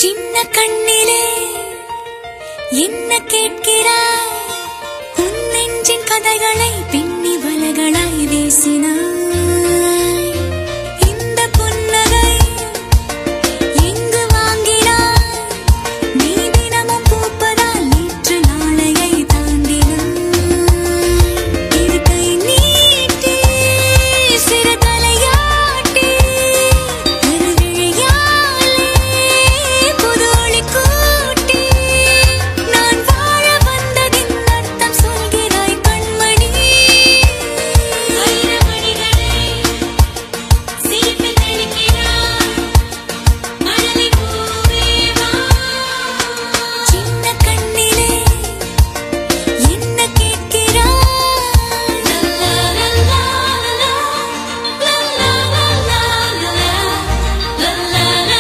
சின்ன கண்ணிலே என்ன கேட்கிறாய்? உன் நெஞ்சின் கதைகளை பின்னி வலைகளாய் வீசினாய். இந்த புன்னகை எங்கு வாங்கினாய்? நீ தினமும் பூப்பதால் நேற்று நாளையை தாண்டினாய். இரு கை நீட்டி சிறு தலையாட்டி திருவிழியாலே புது ஒளி கூட்டி நான் வாழ வந்ததின் அர்த்தம் சொல்கிறாய் கண்மணி. வைரமணிகளே சிரிப்பில் தெளிக்கிறாய் மழலை பூவே வா. சின்ன கண்ணிலே என்ன கேட்கிறாய்? லல்லா லல்லா லல்லா லல்லா லல்லா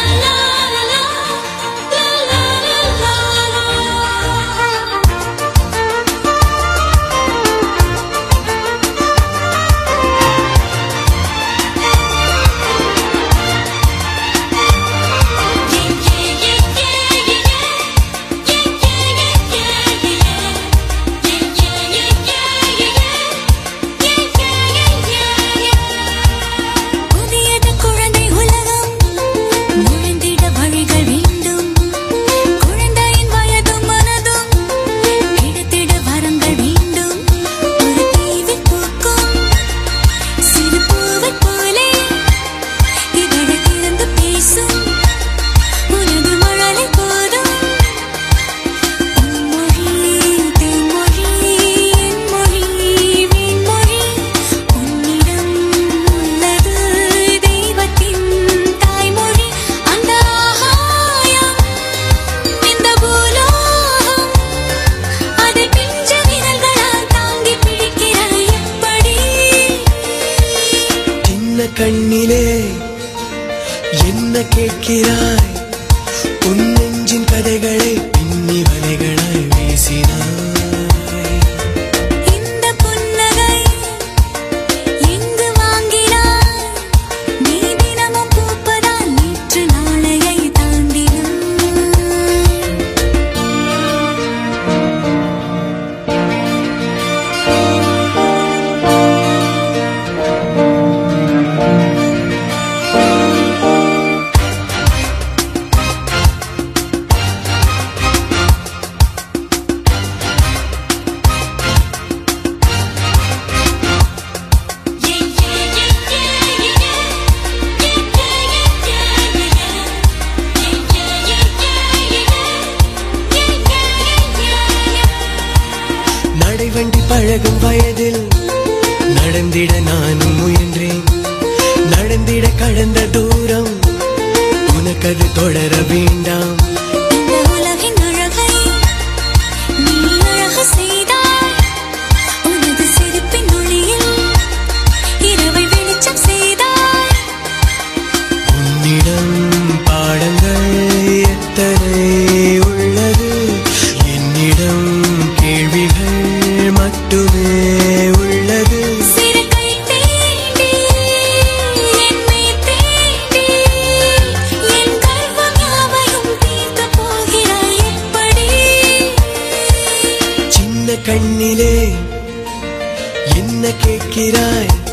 புதியது குழந்தை உலகம் நுழைந்திட வழிகள் வேண்டும். குழந்தையின் வயதும் மனதும் கிடைத்திட வரங்கள் வேண்டும். ஒரு தீவில் பூக்கும் சிறு பூவைப் போலே இதழை திறந்து பேசும் உனது மழலை போதும். உன் மொழி தேன்மொழி என் மொழி வீண்மொழி உன்னிடம் உள்ளது தெய்வத்தின் தாய்மொழி. அந்த ஆகாயம் இந்த பூலோகம் அதை பிஞ்சு விரல்களால் தாங்கி பிடிக்கிறாய் எப்படி? சின்ன கண்ணிலே என்ன கேட்கிறாய்? உன் நெஞ்சின் கதைகளை பின்னி வலைகளாய் வீசினாய். இந்த புன்னகை எங்கு வாங்கினாய்? நீ தினமும் பூப்பதால் நேற்று நாளையை தாண்டினாய். நடைவண்டி பழகும் வயதில் நடந்திட நானும் முயன்றேன். நடந்திட கடந்த தூரம் உனக்கது தொடர வேண்டாம். இந்த உலகின் அழகை நீ அழகு செய்தாய். உனது சிரிப்பின் ஒளியில் இரவை வெளிச்சம் செய்தாய். உன்னிடம் பாடங்கள் எத்தனை உள்ளது, என்னிடம் கேள்விகள் மட்டுமே உள்ளது. சிறு கை தீண்டி என்னை தீண்டி என் கர்வம் யாவையும் தீர்த்து போகிறாய் எப்படி? சின்ன கண்ணிலே என்ன கேட்கிறாய்?